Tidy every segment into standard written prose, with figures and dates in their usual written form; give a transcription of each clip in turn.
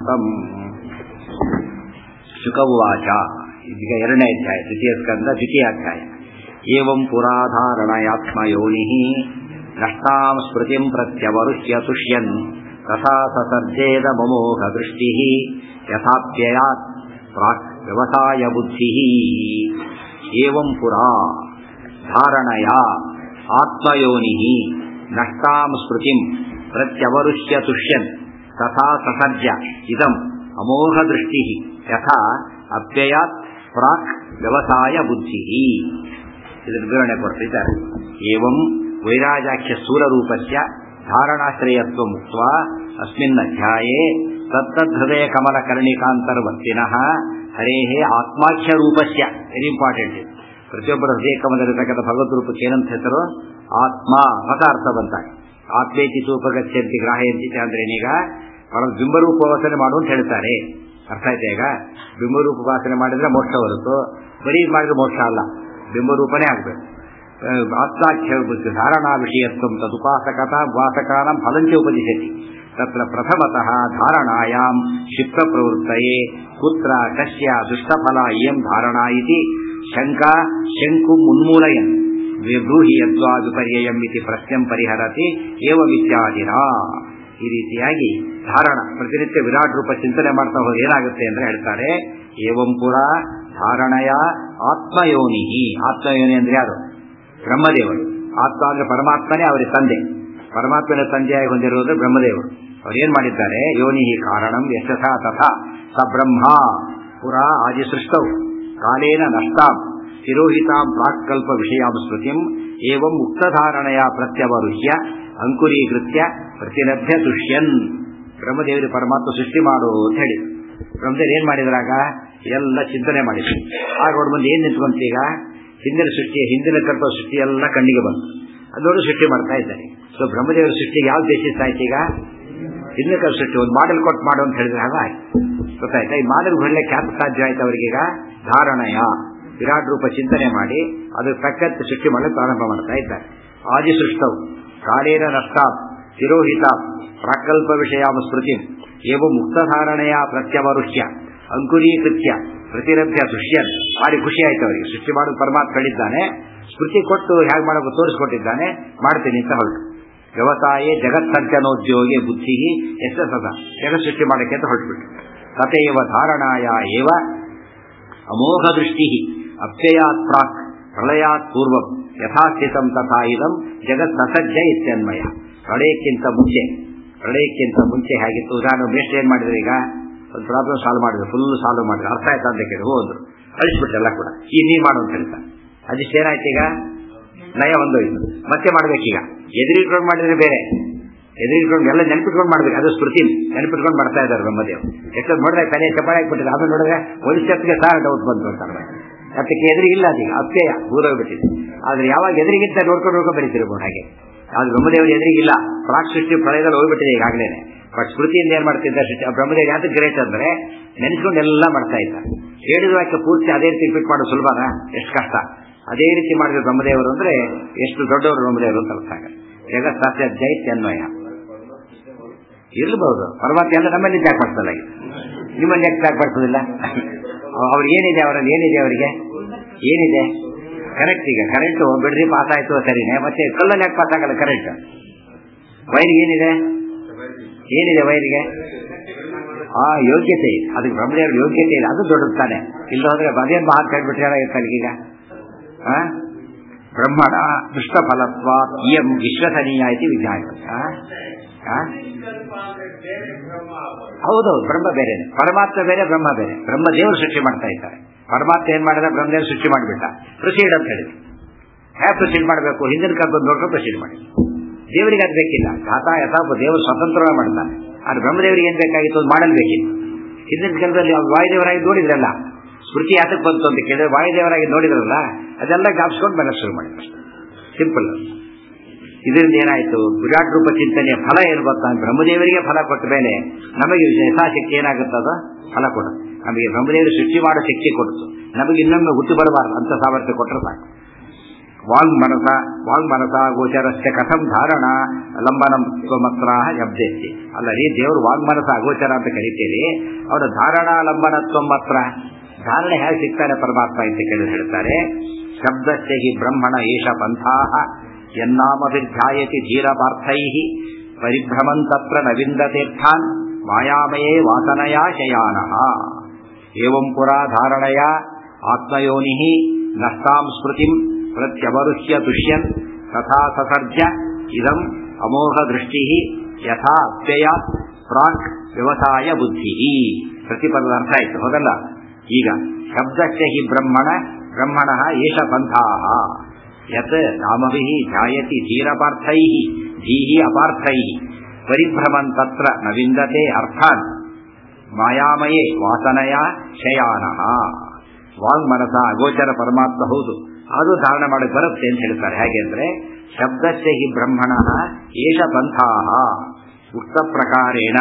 ಶುಕವಾಚ. ಇದೀಗ ಎರಡನೇ ಅಧ್ಯಾಯ, ದ್ವಿತೀಯ ಸ್ಕಂದ ದ್ವಿತೀಯ ಅಧ್ಯಾಯ. ಏವಂ ಪುರಾಧಾರಣಯಾತ್ಮಯೋನಿ ನಷ್ಟಾಂ ಸ್ಮೃತಿಂ ಪ್ರತ್ಯವರುಹ್ಯ ತುಷ್ಯನ್ ತಥಾ ಸಸರ್ಜೇದ ಮಮೋಘ ದೃಷ್ಟಿ ಯಥಾಪ್ಯಯಾತ್ ಪ್ರಾಕ್ ವ್ಯವಸಾಯ ಬುದ್ಧಿ. ಏವಂ ಪುರಾ ಧಾರಣಯ ಆತ್ಮಯೋನಿ ನಷ್ಟಾಂ ಸ್ಮೃತಿಂ ಪ್ರತ್ಯವರುಹ್ಯ ತುಷ್ಯನ್ ತಥಾ ಸಸರ್ಜ ಇದಂ ಅಮೋಘ ದೃಷ್ಟಿ ಯಥಾ ಅಪ್ಯಯಾತ್ ಪ್ರಾಕ್ ವ್ಯವಸಾಯ ಬುದ್ಧಿ. ಇದನ್ನು ವಿವರಣೆ ಕೊಡ್ತಿದ್ದಾರೆ. ಏವಂ ವೈರಾಜಾಖ್ಯ ಸ್ಥೂಲರೂಪಸ್ಯ ಧಾರಣಾಶ್ರಯತ್ವ ಮುಕ್ತ್ವಾ ಅಸ್ಮಿನ್ ಅಧ್ಯಾಯೇ ತತ್ತದ್ಹೃದಯ ಕಮಲ ಕರ್ಣಿಕಾಂತರ್ವರ್ತಿನಃ ಹರೇಃ ಆತ್ಮಾಖ್ಯ ರೂಪಸ್ಯ. Very important. ಪ್ರತಿಯೊಬ್ಬರ ಹೃದಯ ಕಮಲದಲ್ಲಿರತಕ್ಕಂಥ ಭಗವದ್ ರೂಪಕ್ಕೆ ಏನಂತ ಹೆಸರು? ಆತ್ಮ. ಹೊಸ ಅರ್ಥ ಬಂತಾಗ ಆತ್ಮೇತಿ ಸೂಪಗತ್ಯಂತಿ ಗ್ರಾಹ್ಯಂತಿ ಅಂದ್ರೆ ಈಗ ಬಿಂಬರೂಪ ವಾಸನೆ ಮಾಡು ಅಂತ ಹೇಳ್ತಾರೆ. ಅರ್ಥ ಆಯ್ತಾ? ಈಗ ಬಿಂಬರೂಪ ವಾಸನೆ ಮಾಡಿದ್ರೆ ಮೋಕ್ಷ ಹೊರತು ಬರೀ ಮಾಡಿದ್ರೆ ಮೋಕ್ಷ ಅಲ್ಲ, ಬಿಂಬರೂಪನೇ ಆಗಬೇಕು. ಆತ್ಮಾಖ್ಯ ಧಾರಣಾ ವಿಷಯತ್ವ ತದುಪಾಸಕತ ವಾಸಕಾನಾಂ ಫಲಂಚ ಉಪದಿಶತಿ. ತತ್ರ ಪ್ರಥಮತಃ ಧಾರಣಾಯಾಂ ಕ್ಷಿಪ್ತ ಪ್ರವೃತ್ತಯೇ ಕುತ್ರ ಕಸ್ಯ ದುಷ್ಟಫಲ ಇಯಂ ಧಾರಣಾ ಇತಿ ಶಂಕಾ ಶಂಕು ಉನ್ಮೂಲಯನ್ ಬ್ರೂಹಿ ಯದ್ವಾ ವಿಪರ್ಯಯಂ ಇತಿ ಪ್ರಶ್ನೆಂ ಪರಿಹರತಿ ಏವಮಿತ್ಯಾದಿನ. ಈ ರೀತಿಯಾಗಿ ಧಾರಣ ಪ್ರತಿನಿತ್ಯ ವಿರಾಟ್ ರೂಪ ಚಿಂತನೆ ಮಾಡ್ತಾ ಹೋದ್ರೆ ಏನಾಗುತ್ತೆ ಅಂದ್ರೆ ಹೇಳ್ತಾರೆ. ಏವಂ ಪುರ ಧಾರಣಯ ಆತ್ಮಯೋನಿ. ಆತ್ಮಯೋನಿ ಅಂದ್ರೆ ಯಾರು? ಬ್ರಹ್ಮದೇವರು. ಆತ್ಮ ಅಂದ್ರೆ ಪರಮಾತ್ಮನೇ ಅವರ ತಂದೆ. ಪರಮಾತ್ಮನ ತಂದೆಯಾಗಿ ಹೊಂದಿರುವುದು ಬ್ರಹ್ಮದೇವರು. ಅವ್ರು ಏನ್ ಮಾಡಿದ್ದಾರೆ? ಯೋನಿ ಕಾರಣಂ ಯಶಸ ತಥಾ ಸ ಬ್ರಹ್ಮ ಪುರ ಆದಿ ಸೃಷ್ಟೌ ಕಾಲೇನ ನಷ್ಟಾಂ ತಿರೋಹಿತಾಂ ಪ್ರಾಕ್ಕಲ್ಪ ವಿಷಯಾಂ ಸ್ಮೃತಿಂ ಏವಂ ಮುಕ್ತಧಾರಣಯ ಪ್ರತ್ಯವರುಹ್ಯ ಅಂಕುರೀಕೃತ್ಯ ಪ್ರತಿಲಭ್ಯ ತುಷ್ಯನ್. ಬ್ರಹ್ಮದೇವರಿ ಪರಮಾತ್ಮ ಸೃಷ್ಟಿ ಮಾಡು ಅಂತ ಹೇಳಿ ಬ್ರಹ್ಮದೇವರು ಏನ್ ಮಾಡಿದ್ರಾಗ ಎಲ್ಲ ಚಿಂತನೆ ಮಾಡಿದ್ರು. ಆಗ ಅವ್ರ ಮುಂದೆ ಏನ್ ನಿಂತ್ಕೊಂತ ಈಗ ಹಿಂದಿನ ಸೃಷ್ಟಿ, ಹಿಂದಿನ ಕಲ್ಪ ಸೃಷ್ಟಿ ಎಲ್ಲ ಕಣ್ಣಿಗೆ ಬಂತು. ಅದೋಡು ಸೃಷ್ಟಿ ಮಾಡ್ತಾ ಇದ್ದಾರೆ. ಸೊ ಬ್ರಹ್ಮದೇವರ ಸೃಷ್ಟಿಗೆ ಯಾವ್ದು ದೇಶಿಸ್ತಾಯ್ತು? ಈಗ ಹಿಂದಿನ ಕಲ್ಪ ಸೃಷ್ಟಿ ಒಂದು ಮಾಡೆಲ್ ಕೊಟ್ಟು ಮಾಡು ಅಂತ ಹೇಳಿದ್ರೆ ಹಾಗ ಆಯ್ತು. ಗೊತ್ತಾಯ್ತಾ? ಈ ಮಾಡೆಲ್ ಹೊಡ್ಲಿಕ್ಕೆ ಯಾಕೆ ಸಾಧ್ಯ ಆಯ್ತು ಅವರಿಗೀಗ? ಧಾರಣಯ ವಿರಾಟ್ ರೂಪ ಚಿಂತನೆ ಮಾಡಿ ಅದ್ರ ತಕ್ಕಂತೆ ಸೃಷ್ಟಿ ಮಾಡಲು ಪ್ರಾರಂಭ ಮಾಡ್ತಾ ಇದ್ದಾರೆ. ಆದಿ ಸೃಷ್ಟವು ಕಾಲೇನ ನಷ್ಟಾ ತಿರೋಹಿತ ಪ್ರಾಕಲ್ಪ ವಿಷಯಾಮ ಸ್ಮೃತಿ ಏವ ಮುಕ್ತಧಾರಣೆಯ ಪ್ರತ್ಯವರುಹ್ಯ ಅಂಕುರೀಕೃತ್ಯ ಪ್ರತಿಲಭ್ಯ ತುಷ್ಯನ್. ಭಾರಿ ಖುಷಿ ಆಯ್ತು ಅವರಿಗೆ. ಸೃಷ್ಟಿ ಮಾಡೋದು ಪರಮಾತ್ಮ ಹೇಳಿದ್ದಾನೆ, ಸ್ಮೃತಿ ಕೊಟ್ಟು ಹೇಗೆ ಮಾಡೋದು ತೋರಿಸ್ಕೊಟ್ಟಿದ್ದಾನೆ, ಮಾಡ್ತೀನಿ ಅಂತ ಹೊರಟು. ವ್ಯವಸಾಯ ಜಗತ್ಸರ್ಜನೋದ್ಯೋಗಿ ಬುದ್ಧಿ ಎಷ್ಟು ಸದ ಜಗತ್ ಸೃಷ್ಟಿ ಮಾಡಕ್ಕೆ ಅಂತ ಹೊರಟುಬಿಟ್ಟು. ತಥೈವ ಧಾರಣಾಯ ಏವ ಅಮೋಘ ದೃಷ್ಟಿ ಅಪ್ಯಯಾತ್ ಪ್ರಾಕ್ ಪ್ರಳಯಾತ್ ಪೂರ್ವಂ ಯಥಾಸ್ಥಿತಂ ತಥಾ ಇದಂ ಜಗತ್ ಸಸಜ್ಜ ಇತ್ಯನ್ಮಯ. ಪ್ರಳಯಕ್ಕಿಂತ ಮುಂಚೆ ಹೇಗಿತ್ತು? ಉದಾಹರಣೆ ಮೇಷ್ಟ್ರು ಏನ್ ಮಾಡಿದ್ರೆ, ಈಗ ಒಂದು ಪ್ರಾಬ್ಲಮ್ ಸಾಲ್ವ್ ಮಾಡಿದ್ರು, ಫುಲ್ ಸಾಲ್ವ್ ಮಾಡಿದ್ರು, ಅರ್ಥ ಆಯ್ತಾ ಅಂತ ಕೇಳಿ ಹೋದ್ರು, ಅಳಿಸ್ಬಿಟ್ರೆಲ್ಲ ಕೂಡ ಈ ನೀ ಮಾಡು ಅಂತ ಹೇಳ್ತಾರೆ. ಅದಿಷ್ಟು ಏನಾಯ್ತು? ಈಗ ನಯ ಒಂದೋಯ್ತು, ಮತ್ತೆ ಮಾಡ್ಬೇಕೀಗ. ಎದುರಿಟ್ಕೊಂಡು ಮಾಡಿದ್ರೆ ಬೇರೆ, ಎದುರಿಟ್ಕೊಂಡು ಎಲ್ಲ ನೆನಪಿಟ್ಕೊಂಡು ಮಾಡ್ಬೇಕು. ಅದು ಸ್ಮೃತಿ ನೆನಪಿಟ್ಕೊಂಡು ಮಾಡ್ತಾ ಇದ್ದಾರೆ ಬ್ರಹ್ಮದೇವ್. ಎಷ್ಟೊಂದು ನೋಡಿದ್ರೆ ತಲೆ ಚಪಾಳಿ ಹಾಕ್ಬಿಟ್ಟಿದೆ, ಆಮೇಲೆ ನೋಡಿದ್ರೆ ಒಲಿಸ್ಟೆಪ್ಗೆ ಸಹ ಡೌಟ್ ಬಂತು ಅಂತಾರೆ. ಅದಕ್ಕೆ ಎದುರಿಗಿಲ್ಲ, ಅದೀಗ ಅಪ್ಯಯ ಊರೋಗ್ಬಿಟ್ಟಿದೆ. ಆದ್ರೆ ಯಾವಾಗ ಎದುರಿಗಿಂತ ನೋಡ್ಕೊಂಡು ಬರೀತಿರ್ಬೋದು ಹಾಗೆ. ಆದ್ರೆ ಬ್ರಹ್ಮದೇವರು ಎದುರಿಗಿಲ್ಲ, ಪ್ರಾಕ್ ಸೃಷ್ಟಿ ಪ್ರಳಯದಲ್ಲಿ ಹೋಗ್ಬಿಟ್ಟಿದೆ ಈಗಾಗಲೇ. ಬಟ್ ಸ್ಮೃತಿಯಿಂದ ಏನ್ ಮಾಡ್ತಿದ್ದ ಸೃಷ್ಟಿ ಬ್ರಹ್ಮದೇವ್ ಯಾವ್ದು ಗ್ರೇಟ್ ಅಂದ್ರೆ ನೆನೆಸ್ಕೊಂಡು ಎಲ್ಲ ಮಾಡ್ತಾ ಇದ್ದಾರೆ. ಹೇಳಿದ ವಾಕ್ಯ ಪೂರ್ತಿ ಅದೇ ರೀತಿ ರಿಪೀಟ್ ಮಾಡೋದು ಸುಲಭನಾ? ಎಷ್ಟು ಕಷ್ಟ. ಅದೇ ರೀತಿ ಮಾಡಿದ್ರು ಬ್ರಹ್ಮದೇವರು ಅಂದ್ರೆ ಎಷ್ಟು ದೊಡ್ಡವರು ಬ್ರಹ್ಮದೇವರು ಅಂತ ಅರ್ಥ ಆಗ. ಜಗತ್ ಸತ್ಯ ಅನ್ವಯ ಇರ್ಲಬಹುದು. ಪರಮಾತ್ಮ ಎಲ್ಲ ನಮ್ಮಲ್ಲಿ ಜಾಕ್ ಮಾಡ್ತಲ್ಲ, ನಿಮ್ಮಲ್ಲಿ ಯಾಕೆ ಜಾಕ್ ಮಾಡ್ತದಿಲ್ಲ? ಅವ್ರಿಗೆ ಏನಿದೆ? ಅವರಲ್ಲಿ ಏನಿದೆ? ಅವರಿಗೆ ಏನಿದೆ? ಕರೆಕ್ಟ್. ಈಗ ಕರೆಂಟು ಬಿಡ್ರಿ ಪಾಸ್ ಆಯ್ತು ಸರಿನೇ, ಮತ್ತೆ ಕಲ್ಲಲ್ಲಿ ಯಾಕೆ ಪಾಸ್ ಆಗಲ್ಲ ಕರೆಂಟ್? ವೈರ್ಗೆ ಏನಿದೆ? ವೈರ್ಗೆ ಯೋಗ್ಯತೆ ಇದೆ. ಅದಕ್ಕೆ ಬ್ರಹ್ಮದೇವ್ರ ಯೋಗ್ಯತೆ ಇದೆ, ಅದು ದೊಡ್ಡದು ತಾನೆ. ಇಲ್ಲ ಹೋದ್ರೆ ಅದೇನು ಮಹಾ ಕೈಬಿಟ್ರೆ ಈಗ ಬ್ರಹ್ಮಣ ದುಷ್ಟ ಫಲತ್ವ ಇಯಂ ವಿಶ್ವಸನೀಯ ಐತಿ ವಿಜ್ಞಾನ. ಹೌದೌದು, ಬ್ರಹ್ಮ ಬೇರೆನೆ, ಪರಮಾತ್ಮ ಬೇರೆ, ಬ್ರಹ್ಮ ಬೇರೆ. ಬ್ರಹ್ಮದೇವರು ಸೃಷ್ಟಿ ಮಾಡ್ತಾ ಇದ್ದಾರೆ, ಪರಮಾತ್ಮ ಏನ್ ಮಾಡಿದ? ಬ್ರಹ್ಮದೇವರು ಸೃಷ್ಟಿ ಮಾಡಿಬಿಟ್ಟ. ಪ್ರೊಸೀಡ್ ಅಂತ ಹೇಳಿದ್ರು. ಹೇಗೆ ಪ್ರೊಸೀಡ್ ಮಾಡಬೇಕು? ಹಿಂದಿನ ಕಲ್ಪದ ನೋಡ್ಕೊಂಡು ಪ್ರೊಸೀಡ್ ಮಾಡಿ. ದೇವರಿಗೆ ಅದು ಬೇಕಿಲ್ಲ. ಘಾತಾ ಯಥಾಪ ದೇವರು ಸ್ವತಂತ್ರ ಮಾಡ್ತಾನೆ. ಆದ್ರೆ ಬ್ರಹ್ಮದೇವರಿಗೆ ಏನ್ ಬೇಕಾಗಿತ್ತು? ಅದು ಮಾಡಲ್ ಬೇಕಿತ್ತು. ಹಿಂದಿನ ಕಾಲದಲ್ಲಿ ವಾಯುದೇವರಾಗಿ ನೋಡಿದ್ರಲ್ಲ, ಸ್ಮೃತಿ ಯಾತಕ್ಕೆ ಬಂತು ಅಂತ ಕೇಳಿದ್ರೆ ವಾಯುದೇವರಾಗಿ ನೋಡಿದ್ರಲ್ಲ, ಅದೆಲ್ಲ ಗಾಪ್ಸ್ಕೊಂಡು ಮೇಲೆ ಶುರು ಮಾಡಿದ್ರು. ಸಿಂಪಲ್. ಇದರಿಂದ ಏನಾಯ್ತು? ವಿರಾಟ್ ರೂಪ ಚಿಂತನೆಯ ಫಲ ಏನು ಗೊತ್ತಾ? ಬ್ರಹ್ಮದೇವರಿಗೆ ಫಲ ಕೊಟ್ಟ ಮೇಲೆ ನಮಗೆ ಯಥಾಶಕ್ತಿ ಏನಾಗುತ್ತದ ಫಲ ಕೊಡುತ್ತೆ. ನಮಗೆ ಬ್ರಹ್ಮದೇವರು ಸೃಷ್ಟಿ ಮಾಡೋ ಶಕ್ತಿ ಕೊಡ್ತು, ನಮಗೆ ಇನ್ನೊಮ್ಮೆ ಹುಟ್ಟು ಬರಬಾರ್ದು ಅಂತ ಸಾಮರ್ಥ್ಯ ಕೊಟ್ಟರೆ ಸಾಕು. ವಾಂಗ್ಮನಸ ಗೋಚರಸ್ಯ ಕಥಂ ಧಾರಣ ಲಂಬನಂ ತ್ವಮತ್ರಾಹ ಶಬ್ದೆತ್ತಿ. ಅಲ್ಲರಿ ದೇವರು ವಾಂಗ್ಮನಸ ಅಗೋಚರ ಅಂತ ಕರೀತೀರಿ, ಅವರ ಧಾರಣಾ ಲಂಬನತ್ವ ಮಾತ್ರ ಧಾರಣೆ ಹೇಗೆ ಸಿಗ್ತಾನೆ ಪರಮಾತ್ಮ ಅಂತ ಕೇಳಿ ಹೇಳ್ತಾರೆ. ಶಬ್ದಸ್ಯ ಹಿ ಬ್ರಹ್ಮಣ ಏಷ ಪಂಥಾಃ ಯನ್ನಾಮಭಿಧ್ಯಾಯತಿ ಧೀರಪಾರ್ಥೈಃ ಪರಿಭ್ರಮಂತತ್ರ ನ ವಿಂದತೀರ್ಥಾನ್ ಮಾಯಾಮಯೇ ವಾಸನಯಾ ಶಯಾನಃ. ಏವಂ ಪುರಾ ಧಾರಣಯ ಆತ್ಮಯೋನಿಃ ನಷ್ಟಾಂ ಸ್ಮೃತಿಂ ಪ್ರತ್ಯವರುಹ್ಯ ತುಷ್ಯನ್ ತಥಾ ಸಸರ್ಜ್ಯ ಇದಂ ಅಮೋಘ ದೃಷ್ಟಿ ಯಥಾ ಅಪ್ಯಯಾತ್ ಪ್ರಾಕ್ ವ್ಯವಸಾಯ ಬುದ್ಧಿ. ಪ್ರತಿಪದದ ಅರ್ಥ ಆಯ್ತು ಹೌದಲ್ಲ. ಈಗ ಶಬ್ದಸ್ಯ ಹಿ ಬ್ರಹ್ಮಣ ಏಷ ಪಂಥಾಃ ಯತ್ ನಾಮಭಿಃ ಧ್ಯಾಯತಿ ಧೀರಪಾರ್ಥೈಃ ಧೀಃ ಅಪಾರ್ಥೈಃ ಪರಿಭ್ರಮನ್ ತತ್ರ ನ ವಿಂದತೆ ಅರ್ಥಾನ್ ಮಾಯಾಮಯೇ ವಾಸನಯ ಶಯಾನಃ. ವಾಂಗ್ಮನಸ ಅಗೋಚರ ಪರಮಾತ್ಮ ಹೌದು, ಅದು ಧಾರಣ ಮಾಡಿ ಬರುತ್ತೆ ಅಂತ ಹೇಳ್ತಾರೆ. ಹೇಗೆ ಅಂದ್ರೆ ಶಬ್ದಸ್ಯ ಹಿ ಬ್ರಹ್ಮಣ ಏಷ ಪಂಥಾಃ ಉಕ್ತ ಪ್ರಕಾರೇಣ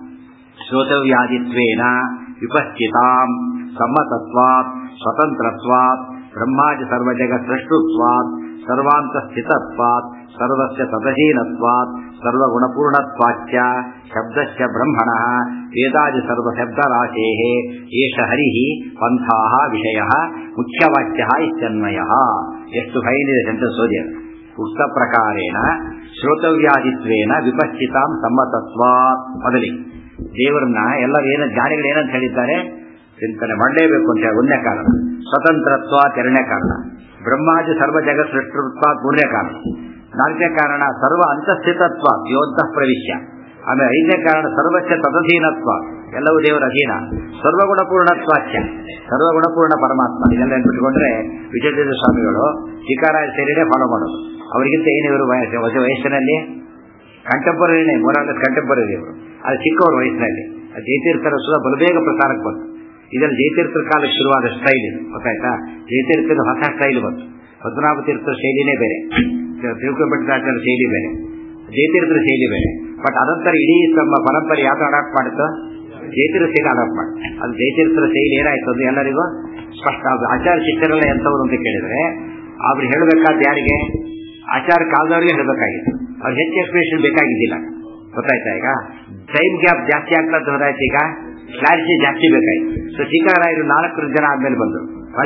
ಶ್ರೋತವ್ಯಾದಿತ್ವೇನ ವಿಪಶ್ಚಿತಾಂ ಸಮ್ಮತತ್ವಾತ್ ಸ್ವತಂತ್ರತ್ವಾತ್ ಬ್ರಹ್ಮಾದಿ ಸರ್ವಜಗತ್ ಸೃಷ್ಟುತ್ವಾತ್ ಸರ್ವಾಂತಸ್ಥಿತತ್ವಾತ್ ಸರ್ವಸ್ಯ ತದಹೀನತ್ವಾತ್ ಸರ್ವಗುಣಪೂರ್ಣತ್ವಾಚ್ಯ ಶಬ್ದಸ್ಯ ಬ್ರಹ್ಮಣಃ ವೇದಾದಿ ಸರ್ವಶಬ್ದರಾಶೇಃ ಏಷ ಹರಿಃ ಪಂಥಾಃ ವಿಷಯಃ ಮುಖ್ಯವಾಕ್ಯಃ ಇತ್ಯನ್ವಯಃ. ಎಷ್ಟು ಫೈನಿದೆ ಸೆಂಟೆನ್ಸ್ ಓದಿ. ಉಕ್ತ ಪ್ರಕಾರೇಣ ಶ್ರೋತವ್ಯಾದಿತ್ವೇನ ವಿಪಶ್ಚಿತಾಂ ಸಮ್ಮತತ್ವಾತ್. ಮೊದಲಿ ದೇವರನ್ನ ಎಲ್ಲರೂ ಜ್ಞಾನಿಗಳು ಏನಂತ ಹೇಳಿದ್ದಾರೆ, ಚಿಂತನೆ ಮಾಡಲೇಬೇಕು ಅಂತ ಹೇಳಿ ಒಂದನೇ ಕಾರಣ. ಸ್ವತಂತ್ರತ್ವಾತ್ ಎರಡನೇ ಕಾರಣ. ಬ್ರಹ್ಮಾದಿ ಸರ್ವ ಜಗತ್ ಸೃಷ್ಟತ್ವಾತ್ ಮೂರನೇ ಕಾರಣ. ನಾಲ್ಕನೇ ಕಾರಣ ಸರ್ವ ಅಂತಸ್ಥಿತತ್ವ ಯೋಧ ಪ್ರವಿಶ್ಯ. ಆಮೇಲೆ ಐದನೇ ಕಾರಣ ಸರ್ವಸ್ಯ ತದಧೀನತ್ವ, ಎಲ್ಲವೂ ದೇವರ ಅಧೀನ. ಸರ್ವಗುಣಪೂರ್ಣತ್ವಾಚ್ಯ, ಸರ್ವಗುಣಪೂರ್ಣ ಪರಮಾತ್ಮ. ಇದೆಲ್ಲ ನೆನ್ಪಿಟ್ಕೊಂಡ್ರೆ ವಿಜಯೇಂದ್ರ ಸ್ವಾಮಿಗಳು ಶಿಖರಾಯ ಸೇರಿನೇ ಫಾಲೋ ಮಾಡೋದು. ಅವರಿಗಿಂತ ಏನಿವರು ವಯಸ್ಸಿನಲ್ಲಿ ಕಂಟೆಂಪರರಿನೇ, ಮೊರಾಲಸ್ ಕಂಟೆಂಪರರಿ ಅವರು. ಅದು ಚಿಕ್ಕವರು ವಯಸ್ಸಿನಲ್ಲಿ. ಜಯತೀರ್ಥರ ಸುಧಾ ಬಲಬೇಗ ಪ್ರಸಾರಕ್ಕೆ ಬಂತು. ಇದರಲ್ಲಿ ಜಯತೀರ್ಥರ ಕಾಲಕ್ಕೆ ಶುರುವಾದ ಸ್ಟೈಲ್ ಇದು, ಗೊತ್ತಾಯ್ತಾ? ಜಯತೀರ್ಥದ ಹೊಸ ಸ್ಟೈಲ್ ಬಂತು. ಪದ್ಮನಾಭ ತೀರ್ಥರ ಶೈಲಿನೇ ಬೇರೆ, ತಿರುಪತಿರಾಜರ ಶೈಲಿ ಬೇರೆ, ಜಯತೀರ್ಥರ ಶೈಲಿ ಬೇರೆ. ಬಟ್ ಅದಂತರ ಇಡೀ ತಮ್ಮ ಪರಂಪರೆ ಯಾವ್ದು ಅಡಾಪ್ಟ್ ಮಾಡುತ್ತೋ ಜಯತೀರ್ಥ ಶೈಲಿ ಅಡಾಪ್ಟ್ ಮಾಡಿ. ಅದು ಜಯತೀರ್ಥರ ಶೈಲಿ ಏನಾಯ್ತು ಅಂದ್ರೆ ಎಲ್ಲರಿಗೂ ಸ್ಪಷ್ಟ. ಆಚಾರ್ಯ ಶಿಷ್ಯರೆಲ್ಲ ಎಂಥವ್ರು ಅಂತ ಕೇಳಿದ್ರೆ ಅವ್ರು ಹೇಳಬೇಕಾದ ಯಾರಿಗೆ? ಆಚಾರ ಕಾಲದವ್ರಿಗೆ ಹೇಳಬೇಕಾಗಿತ್ತು. ಅವ್ರು ಹೆಚ್ಚು ಎಕ್ಸ್ಪ್ಲೇಷನ್ ಬೇಕಾಗಿದ್ದಿಲ್ಲ, ಗೊತ್ತಾಯ್ತಾ? ಈಗ ಟೈಮ್ ಗ್ಯಾಪ್ ಜಾಸ್ತಿ ಆಗ್ತಾ ಹೋದಾಯ್ತು, ಈಗ ಕ್ಲಾರಿಟಿ ಜಾಸ್ತಿ ಬೇಕಾಯ್ತು. ಸೊ ಶಿಖರಾಯರು 4 ಜನ ಆದ್ಮೇಲೆ ಬಂದರು.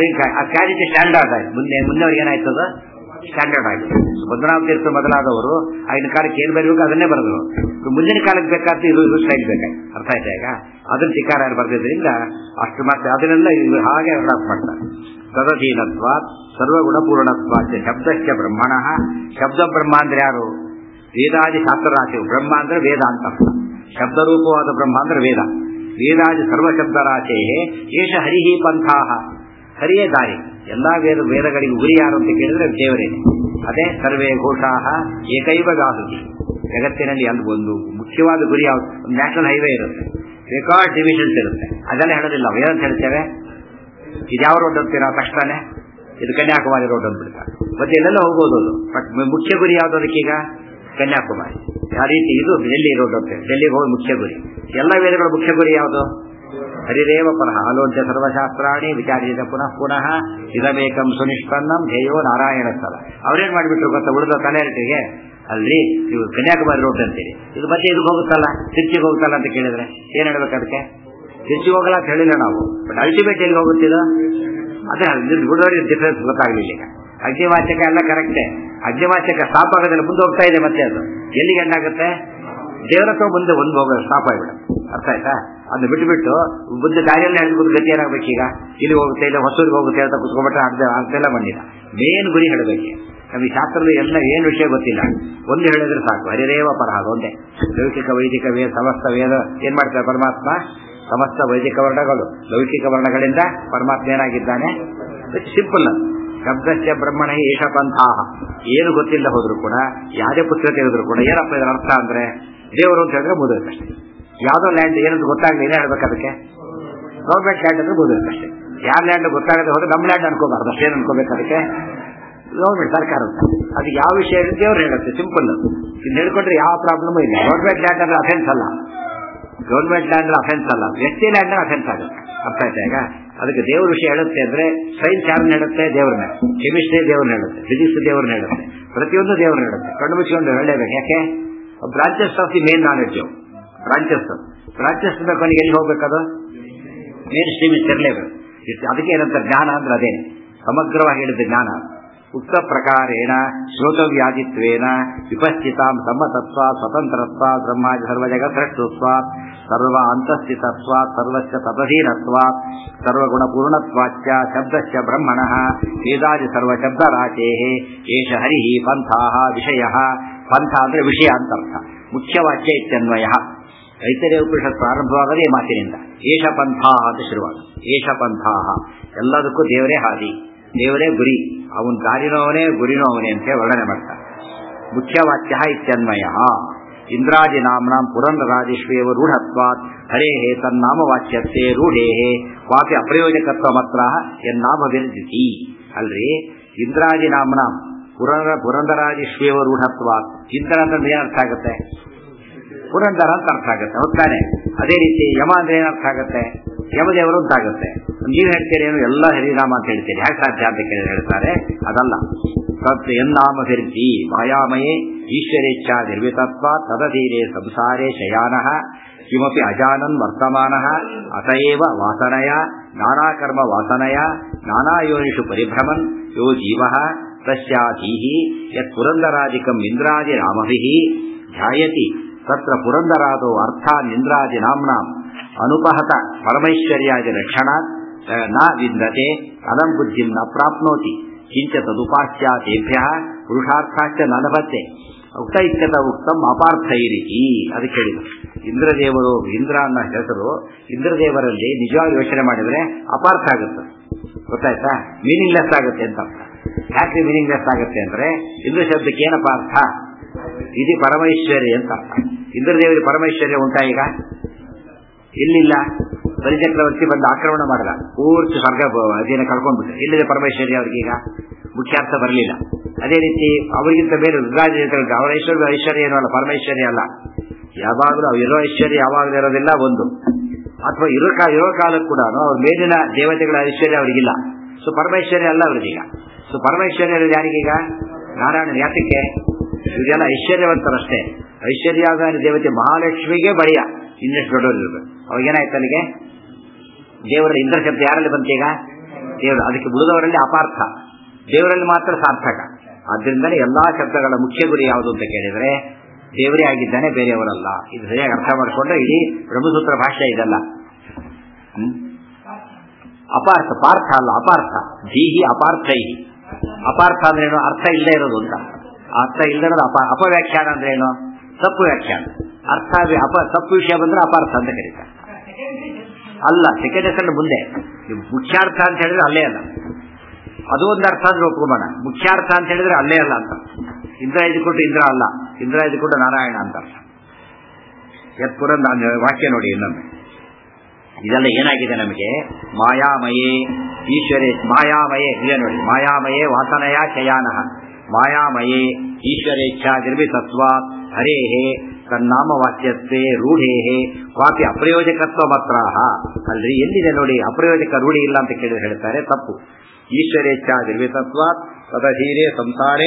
ಆ ಕ್ಲಾರಿಟಿ ಸ್ಟ್ಯಾಂಡರ್ಡ್ ಆಯ್ತು. ಮುಂದೆವ್ರಿಗೆ ಏನಾಯ್ತದ ಸ್ಟ್ಯಾಂಡರ್ಡ್ ಆಗಿದೆ. ಪದ್ಮನಾಭ ತೀರ್ಥ ಮೊದಲಾದವರು ಆಗಿನ ಕಾಲಕ್ಕೆ ಏನ್ ಬರಬೇಕು ಅದನ್ನೇ ಬರೆದ್ರು. ಮುಂದಿನ ಕಾಲಕ್ಕೆ ಬೇಕಾದ್ರೆ ಇದು ಸ್ಟೈಲ್ ಬೇಕಾಯ್ತು. ಅರ್ಥ ಆಯ್ತಾ? ಈಗ ಅದನ್ನ ಶಿಖರಾಯರು ಬರೆದಿದ್ರಿಂದ ಅಷ್ಟು ಮತ್ತೆ ಅದನ್ನೆಲ್ಲ ಹಾಗೆ ಅಡಾಪ್ಟ್ ಮಾಡ್ತಾರೆ. ತದಧೀನತ್ವ ಸರ್ವಗುಣಪೂರ್ಣತ್ವ ಶಬ್ದಕ್ಕೆ ಬ್ರಹ್ಮಣಃ. ಶಬ್ದ ಬ್ರಹ್ಮ ಅಂದ್ರೆ ಯಾರು? ವೇದಾದಿ ಶಾಸ್ತ್ರರಾಶಿವು. ಬ್ರಹ್ಮ ಅಂದ್ರೆ ವೇದ ಅಂತ. ಶಬ್ದರೂಪವಾದ ಬ್ರಹ್ಮ ಅಂದ್ರೆ ವೇದ. ವೇದಾದಿ ಸರ್ವಶಬ್ದರಾಶೇ ಏಷ ಹರಿಃ ಪಂಥಾಃ. ಹರಿಯೇ ದಾರಿ. ಎಲ್ಲಾ ವೇದಗಳಿಗೆ ಗುರಿ ಯಾರು ಅಂತ ಕೇಳಿದ್ರೆ ದೇವರೇ. ಅದೇ ಸರ್ವೇ ಘೋಷಾಃ ಏಕೈವ ಗಾಹುತಿ. ಜಗತ್ತಿನಲ್ಲಿ ಅಲ್ಲಿ ಒಂದು ಮುಖ್ಯವಾದ ಗುರಿ ಯಾವುದು? ಒಂದು ನ್ಯಾಷನಲ್ ಹೈವೇ ಇರುತ್ತೆ, ರೆಕಾರ್ಡ್ ಡಿವಿಷನ್ಸ್ ಇರುತ್ತೆ. ಅದೆಲ್ಲ ಹೇಳೋದಿಲ್ಲ. ಏನಂತ ಹೇಳ್ತೇವೆ? ಇದ್ಯಾವ ರೋಡ್ ಅಂತೀರಾ ತಕ್ಷಣ? ಇದು ಕನ್ಯಾಕುಮಾರಿ ರೋಡ್ ಅಂದ್ಬಿಡ್ತಾರೆ. ಮತ್ತೆ ಎಲ್ಲೆಲ್ಲ ಹೋಗೋದು ಅದು. ಬಟ್ ಮುಖ್ಯ ಗುರಿ ಯಾವ್ದು ಅದಕ್ಕೀಗ? ಕನ್ಯಾಕುಮಾರಿ. ಯಾವ ರೀತಿ ಇದು ಡೆಲ್ಲಿ ರೋಡ್ ಅಂತ, ಡೆಲ್ಲಿಗೆ ಹೋಗಿ ಮುಖ್ಯ ಗುರಿ. ಎಲ್ಲ ವೇದಗಳ ಮುಖ್ಯ ಗುರಿ ಯಾವುದು? ಹರಿರೇವ ಪರಃ ಆಲೋಚ್ಯ ಸರ್ವಶಾಸ್ತ್ರಾಣಿ ವಿಚಾರಿಸಿದ ಪುನಃ ಪುನಃ ಇದಮೇಕಂ ಸುನಿಷ್ಪನ್ನಂ ಧ್ಯೇಯೋ ನಾರಾಯಣ ಸ್ಥಳ. ಅವ್ರೇನ್ ಮಾಡಿಬಿಟ್ರು ಗೊತ್ತಾ? ಉಳಿದ ತಲೆರಟಿಗೆ ಅಲ್ರಿ ನೀವು ಕನ್ಯಾಕುಮಾರಿ ರೋಡ್ ಅಂತೀರಿ, ಇದು ಮತ್ತೆ ಇದಕ್ಕೆ ಹೋಗುತ್ತಲ್ಲ, ತಿರ್ಚಿಗೆ ಹೋಗುತ್ತಲ್ಲ ಅಂತ ಕೇಳಿದ್ರೆ ಏನ್ ಹೇಳ್ಬೇಕು? ಅದಕ್ಕೆ ತಿರ್ಚಿಗೆ ಹೋಗಲ್ಲ ಅಂತ ಹೇಳಿಲ್ಲ ನಾವು. ಬಟ್ ಅಲ್ಟಿಮೇಟ್ ಎಲ್ಲಿ ಹೋಗುತ್ತಿದ್ದು? ಅದೇ ಹುಡುಗರಿಗೆ ಡಿಫ್ರೆನ್ಸ್ ಗೊತ್ತಾಗ್ಲಿಲ್ಲ. ಈಗ ಅಗ್ನಿವಾಚಕ ಎಲ್ಲ ಕರೆಕ್ಟೇ. ಅಗ್ನಿವಾಚಕ ಸ್ಟಾಪ್ ಆಗೋದಿಲ್ಲ, ಮುಂದೆ ಹೋಗ್ತಾ ಇದೆ. ಮತ್ತೆ ಅದು ಎಲ್ಲಿಗೆ ಎಂಡಾಗುತ್ತೆ? ದೇವರತ್ವ ಮುಂದೆ ಒಂದು ಹೋಗೋ ಸ್ಟಾಪ್ ಆಗಿಬಿಡುತ್ತೆ. ಅರ್ಥ ಆಯ್ತಾ? ಅದನ್ನ ಬಿಟ್ಟುಬಿಟ್ಟು ಮುಂದೆ ದಾರಿಯಲ್ಲಿ ನಡೆದುಕೊಂಡು ಗತಿ ಏನಾಗಬೇಕೀಗ? ಇಲ್ಲಿ ಹೋಗುತ್ತೆ, ಇಲ್ಲ ಹೊಸೂರಿಗೆ ಹೋಗುತ್ತೆ ಅಂತ ಕುತ್ಕೊಂಡ್ಬಿಟ್ರೆ ಅದೆಲ್ಲ ಬಂದಿಲ್ಲ. ಮೇನ್ ಗುರಿ ಹೇಳಬೇಕು. ನಮಗೆ ಶಾಸ್ತ್ರದ ಎಲ್ಲ ಏನು ವಿಷಯ ಗೊತ್ತಿಲ್ಲ, ಒಂದು ಹೇಳಿದ್ರೆ ಸಾಕು. ಹರಿರೇವ ಪರಃ ಒಂದೇ. ಲೌಕಿಕ ವೈದಿಕ ವೇದ ಸಮಸ್ತ ವೇದ ಏನ್ ಮಾಡ್ತಾರೆ ಪರಮಾತ್ಮ? ಸಮಸ್ತ ವೈದಿಕ ವರ್ಣಗಳು ಲೌಕಿಕ ವರ್ಣಗಳಿಂದ ಪರಮಾತ್ಮ ಏನಾಗಿದ್ದಾನೆ? ಸಿಂಪಲ್. ಶಬ್ದಸ್ಯ ಬ್ರಹ್ಮಣ ಏಷ ಪಂಥಾಃ. ಏನು ಗೊತ್ತಿಲ್ಲ ಹೋದ್ರು ಕೂಡ, ಯಾವುದೇ ಪುಸ್ತಕ ತೆಗೆದ್ರು ಕೂಡ ಏನಪ್ಪ ಇದರ ಅರ್ಥ ಅಂದ್ರೆ ದೇವರು ಅಂತ ಹೇಳಿದ್ರೆ ಮುಗಿದಷ್ಟೇ. ಯಾವುದೋ ಲ್ಯಾಂಡ್ ಏನಂತ ಗೊತ್ತಾಗಲಿ, ಏನೇ ಹೇಳ್ಬೇಕು ಅದಕ್ಕೆ? ಗೌರ್ಮೆಂಟ್ ಲ್ಯಾಂಡ್ ಅಂದ್ರೆ ಮುಗಿದಷ್ಟೇ. ಯಾರ ಲ್ಯಾಂಡ್ ಗೊತ್ತಾಗದೆ ಹೋದ್ರೆ ನಮ್ಮ ಲ್ಯಾಂಡ್ ಅನ್ಕೋಬಾರ್ದು. ಅಷ್ಟೇನು ಅನ್ಕೋಬೇಕು ಅದಕ್ಕೆ? ಗೌರ್ಮೆಂಟ್ ಸರ್ಕಾರ ಅದು ಯಾವ ವಿಷಯ ಇರುತ್ತೆ ಅವ್ರು ಹೇಳುತ್ತೆ. ಸಿಂಪಲ್. ಇದು ಹೇಳ್ಕೊಂಡ್ರೆ ಯಾವ ಪ್ರಾಬ್ಲಮ್ ಇಲ್ಲ. ಗೌರ್ಮೆಂಟ್ ಲ್ಯಾಂಡ್ ಅಂದ್ರೆ ಅಫೆನ್ಸ್ ಅಲ್ಲ. ಗೌರ್ಮೆಂಟ್ ಲ್ಯಾಂಡ್ ಅಫೆನ್ಸ್ ಅಲ್ಲ, ವ್ಯಕ್ತಿ ಲ್ಯಾಂಡ್ ಅಫೆನ್ಸ್ ಆಗುತ್ತೆ. ಅರ್ಥ ಆಯ್ತಾ? ಈಗ ಅದಕ್ಕೆ ದೇವ್ರ ವಿಷಯ ಹೇಳುತ್ತೆ ಅಂದ್ರೆ ಸೈನ್ಸ್ ಯಾರನ್ನ ಹೇಳುತ್ತೆ? ದೇವ್ರನ್ನ. ಕೆಮಿಸ್ಟ್ರಿ ದೇವ್ರನ್ನ ಹೇಳುತ್ತೆ, ಫಿಸಿಕ್ಸ್ ದೇವ್ರನ್ನ ಹೇಳುತ್ತೆ, ಪ್ರತಿಯೊಂದು ದೇವ್ರನ್ನ ಹೇಳುತ್ತೆ. ಕಣ್ಣು ಮುಚ್ಚಿಕೊಂಡು ಹೇಳಲೇಬೇಕು. ಯಾಕೆ? Branches of the main knowledge. Branches ಕೊನೆಗೆ ಎಲ್ಲಿ ಹೋಗ್ಬೇಕದು? ಮೇನ್ ಸ್ಟ್ರೀಮ್ ಇರಲೇಬೇಕು. ಅದಕ್ಕೆ ಏನಂತ ಜ್ಞಾನ ಅಂದ್ರೆ ಅದೇ ಸಮಗ್ರವಾಗಿ ಹೇಳಿದ ಜ್ಞಾನ. ಉಕ್ತ ಪ್ರಕಾರೇಣ ಶ್ರೋತವ್ಯಾದಿತ್ವೇನ ವಿಪಸ್ಥಿತಾಂ ಸಮ್ಮತತ್ವ ಸ್ವತಂತ್ರತ್ವ ಬ್ರಹ್ಮಾದಿ ಸರ್ವಜಗತ್ಸೃಷ್ಟುತ್ವ ಸರ್ವ ಅಂತಸ್ಥಿತತ್ವ ಸರ್ವಸ್ಯ ತಪಧೀನತ್ವ ಸರ್ವಗುಣಪೂರ್ಣತ್ವಾಚ್ಚ ಶಬ್ದಶ್ಚ ಬ್ರಹ್ಮಣಃ ವೇದಾದಿ ಸರ್ವಶಬ್ದರಾಚೇಃ ಏಷ ಹರಿಃ ಪಂಥಾಃ ವಿಷಯಃ. ಪಂಥ ಅಂದ್ರೆ ವಿಷಯ ಅಂತ ಅರ್ಥ. ಮುಖ್ಯವಾಕ್ಯ ಇತ್ಯನ್ವಯಃ. ಐತರೇಯ ಉಪನಿಷತ್ ಪ್ರಾರಂಭವಾಗದೇ ಮಾತಿನಿಂದ ಏಷ ಪಂಥಾಃ ಅಂತ ಶುರುವಾಗ. ಏಷ ಪಂಥಾಃ, ಎಲ್ಲದಕ್ಕೂ ದೇವರೇ ಹಾದಿ, ದೇವರೇ ಗುರಿ, ಅವನ ದಾರಿನವನೇ ಗುರಿನೋ ಅವನೇ ಅಂತ ವರ್ಣನೆ ಮಾಡ್ತಾರೆ. ಮುಖ್ಯವಾಕ್ಯ ಇತ್ಯನ್ವಯಃ. ಇಂದ್ರಾದಿ ನಾಮ್ನಾಂ ಪುರಂದರಾದಿಷ್ವೇವ ರೂಢತ್ವಾತ್ ಹರೇಃ ತನ್ನಾಮವಾಚ್ಯತೆ ರೂಢೇಃ ಕ್ವಾಪಿ ಅಪ್ರಯೋಜಕತ್ವಮತ್ರ ಯನ್ನಾಮವಿರ್ಜಿತಿ. ಅಲ್ರಿ, ಇಂದ್ರಾದಿ ನಾಮ್ನಾಂ ಪುರಂದರಾದಿಷ್ವೇವ ರೂಢತ್ವಾತ್. ಇಂದ್ರ ಅಂತಂದ್ರೆ ಏನರ್ಥ ಆಗುತ್ತೆ? ಪುರಂದರ ಅಂತ ಅರ್ಥ ಆಗುತ್ತೆ, ಹೊತ್ತಾನೆ. ಅದೇ ರೀತಿ ಯಮ ಅಂದ್ರೆ ಏನರ್ಥ ಆಗುತ್ತೆ? ಯಮದೇವರು ಅಂತ ಆಗುತ್ತೆ. ನೀವು ಹೇಳ್ತೀರಿ ಏನು ಎಲ್ಲ ಹರಿನಾಮ ಅಂತ ಹೇಳ್ತೀರಿ, ಯಾಕೆ ಸಾಧ್ಯ ಅಂತ ಕೇಳಿ ಹೇಳ್ತಾರೆ. ಅದಲ್ಲ. ತತ್ ಎನ್ನಾಮಭಿರ್ಜಿ ಮಾಯಾಮಯೇ ಈಶ್ವರೇಚ್ಛಾ ನಿರ್ವಿತತ್ವ ತದಧೀರೇ ಸಂಸಾರೇ ಶಯಾನಃ ಕಿಮಪಿ ಅಜಾನನ್ ವರ್ತಮಾನಃ ಅತಯೇವ ವಾಸನಯ ನಾನಾಕರ್ಮ ವಾಸನಯ ನಾನಾಯೋನಿಷು ಪರಿಭ್ರಮನ್ ಯೋ ಜೀವಃ ತಸ್ಯಾಧೀಃ ಯತ್ ಪುರಂದರಾದಿಕಂ ಇಂದ್ರಾದಿ ನಾಮಭಿಃ ಧ್ಯಾಯತಿ ತತ್ರ ಪುರಂದರಾದೋ ಅರ್ಥಾನ್ ಇಂದ್ರಾದಿ ನಾಮ್ನಾಂ ಅನುಪಹತ ಪರಮೈಶ್ವರ್ಯಾದಿ ಲಕ್ಷಣಾತ್ ನ ವಿಂದತೆ ಅದಂ ಬುದ್ಧಿಂ ನ ಪ್ರಾಪ್ನೋತಿ ಕಿಂಚ ತದುಪಾಸ್ಯಾತೇಭ್ಯಃ ಪುರುಷಾರ್ಥಾಶ್ಚ ನ ಲಭತೆ ಉಕ್ತ ಇತ್ಯತ ಉಕ್ತಂ ಅಪಾರ್ಥೈರಿತಿ. ಅದಕ್ಕೆ ಹೇಳಿದರು ಇಂದ್ರದೇವರು, ಇಂದ್ರ ಅನ್ನೋ ಹೆಸರು ಇಂದ್ರದೇವರಲ್ಲಿ ನಿಜವಾಗಿ ಯೋಚನೆ ಮಾಡಿದ್ರೆ ಅಪಾರ್ಥ ಆಗುತ್ತೆ. ಗೊತ್ತಾಯ್ತಾ? ಮೀನಿಂಗ್ಲೆಸ್ ಆಗುತ್ತೆ ಅಂತ ಅರ್ಥ. ಯಾಕೆ ಮೀನಿಂಗ್ಲೆಸ್ ಆಗುತ್ತೆ ಅಂದ್ರೆ ಇಂದ್ರ ಶಬ್ದಕ್ಕೆ ಏನಪ್ಪ ಅರ್ಥ? ಇದು ಪರಮೈಶ್ವರ್ಯ ಅಂತ ಅರ್ಥ. ಇಂದ್ರದೇವರಿಗೆ ಪರಮೈಶ್ವರ್ಯ ಉಂಟಾ? ಈಗ ಇಲ್ಲಿಲ್ಲ. ಬಲಿಚಕ್ರವರ್ತಿ ಬಂದು ಆಕ್ರಮಣ ಮಾಡಿದ, ಪೂರ್ತಿ ಸ್ವರ್ಗ ಅದೇನ ಕಳ್ಕೊಂಡ್ಬಿಟ್ರೆ ಇಲ್ಲಿದೆ ಪರಮೇಶ್ವರಿ ಅವ್ರಿಗೀಗ ಮುಖ್ಯಾರ್ಥ ಬರಲಿಲ್ಲ. ಅದೇ ರೀತಿ ಅವರಿಗಿಂತ ಬೇರೆ ರುದ್ರಾಜಿಗಳಿಗೆ ಅವರ ಐಶ್ವರ್ಯ ಏನೂ ಅಲ್ಲ, ಪರಮೇಶ್ವರ್ಯ ಅಲ್ಲ. ಯಾವಾಗಲೂ ಇರೋ ಐಶ್ವರ್ಯ ಯಾವಾಗಲೂ ಇರೋದಿಲ್ಲ ಒಂದು, ಅಥವಾ ಇರೋ ಕಾಲಕ್ಕೆ ಕೂಡ ಅವ್ರ ಮೇಲಿನ ದೇವತೆಗಳ ಐಶ್ವರ್ಯ ಅವರಿಗಿಲ್ಲ. ಸೊ ಪರಮೇಶ್ವರ್ಯ ಅಲ್ಲ ಅವ್ರಿಗೀಗ. ಸೊ ಪರಮೇಶ್ವರ್ಯ ಯಾರಿಗೀಗ? ನಾರಾಯಣ. ಯಾತಕ್ಕೆ? ಇವರೆಲ್ಲ ಐಶ್ವರ್ಯವಂತರಷ್ಟೇ. ಐಶ್ವರ್ಯಾದ ದೇವತೆ ಮಹಾಲಕ್ಷ್ಮಿಗೆ ಬಳಿಯ ಇನ್ನೆಷ್ಟು ದೊಡ್ಡವರು ಇರಬೇಕು. ಅವಾಗೇನಾಯ್ತು ಅಲ್ಲಿಗೆ? ದೇವರ ಇಂದ್ರ ಶಬ್ದ ಯಾರಲ್ಲಿ ಬಂತೀಗ? ದೇವರು. ಅದಕ್ಕೆ ಉಳಿದವರಲ್ಲಿ ಅಪಾರ್ಥ, ದೇವರಲ್ಲಿ ಮಾತ್ರ ಸಾರ್ಥಕ. ಆದ್ರಿಂದಲೇ ಎಲ್ಲಾ ಶಬ್ದಗಳ ಮುಖ್ಯ ಗುರಿ ಯಾವುದು ಅಂತ ಕೇಳಿದ್ರೆ ದೇವರೇ ಆಗಿದ್ದಾನೆ, ಬೇರೆಯವರಲ್ಲ. ಇದು ಸರಿಯಾಗಿ ಅರ್ಥ ಮಾಡಿಕೊಂಡ್ರೆ ಇಡೀ ಬ್ರಹ್ಮಸೂತ್ರ ಭಾಷೆ ಇದಲ್ಲ. ಅಪಾರ್ಥ, ಪಾರ್ಥ ಅಲ್ಲ, ಅಪಾರ್ಥ. ಜೀಹಿ ಅಪಾರ್ಥೈಹಿ. ಅಪಾರ್ಥ ಅಂದ್ರೆ ಏನು? ಅರ್ಥ ಇಲ್ಲದೆ ಇರೋದು ಅಂತ. ಅರ್ಥ ಇಲ್ಲದೆ ಇರೋದು ಅಪವ್ಯಾಖ್ಯಾನ ಅಂದ್ರೆ ಏನು? ತಪ್ಪು ವ್ಯಾಖ್ಯಾನ. ಅರ್ಥ ತಪ್ಪು ವಿಷಯ ಬಂದ್ರೆ ಅಪಾರ್ಥ ಅಂತ ಕರೀತಾರೆ. ಅಲ್ಲ, ಸೆಕೆಂಡ್ ಹೆಸರು ಮುಂದೆ ಮುಖ್ಯಾರ್ಥ ಅಂತ ಹೇಳಿದ್ರೆ ಅಲ್ಲೇ ಅಲ್ಲ. ಅದು ಒಂದು ಅರ್ಥ ಅಂದ್ರೆ ಒಪ್ಕೊಂಬೋಣ. ಮುಖ್ಯಾರ್ಥ ಅಂತ ಹೇಳಿದ್ರೆ ಅಲ್ಲೇ ಅಲ್ಲ ಅಂತ. ಇಂದ್ರ ಇದ್ಕೊಟ್ಟು ಇಂದ್ರ ಅಲ್ಲ, ಇಂದ್ರ ಇದ್ಕೊಟ್ಟು ನಾರಾಯಣ ಅಂತ ಅರ್ಥ. ಯತ್ ಪುರಂದ ವಾಕ್ಯ ನೋಡಿ ಇನ್ನೊಮ್ಮೆ. ಇದೆಲ್ಲ ಏನಾಗಿದೆ ನಮಗೆ? ಮಾಯಾಮಯೇ ಈಶ್ವರೇ, ಮಾಯಾಮಯೇ ಇದೆ ನೋಡಿ. ಮಾಯಾಮಯೇ ವಾಸನಯ ಶಯಾನಃ, ಮಾಯಾಮಯೇ ಈಶ್ವರೇಚ್ಛಾ ನಿರ್ಮಿತತ್ವ ಹರೇಹೇ ತನ್ನಾಮವಾಚ್ಯತ್ವೇ ರೂಢೇಹೇ ಕ್ವಾಪಿ ಅಪ್ರಯೋಜಕತ್ವ ಮಾತ್ರ. ಅಲ್ರಿ, ಎಲ್ಲಿದೆ ನೋಡಿ ಅಪ್ರಯೋಜಕ ರೂಢಿ ಇಲ್ಲ ಅಂತ ಕೇಳಿದ್ರೆ ಹೇಳ್ತಾರೆ ತಪ್ಪು. ಈಶ್ವರೇಚ್ಛಾ ನಿರ್ಮಿತತ್ವ ತದಧೀರೇ ಸಂಸಾರೇ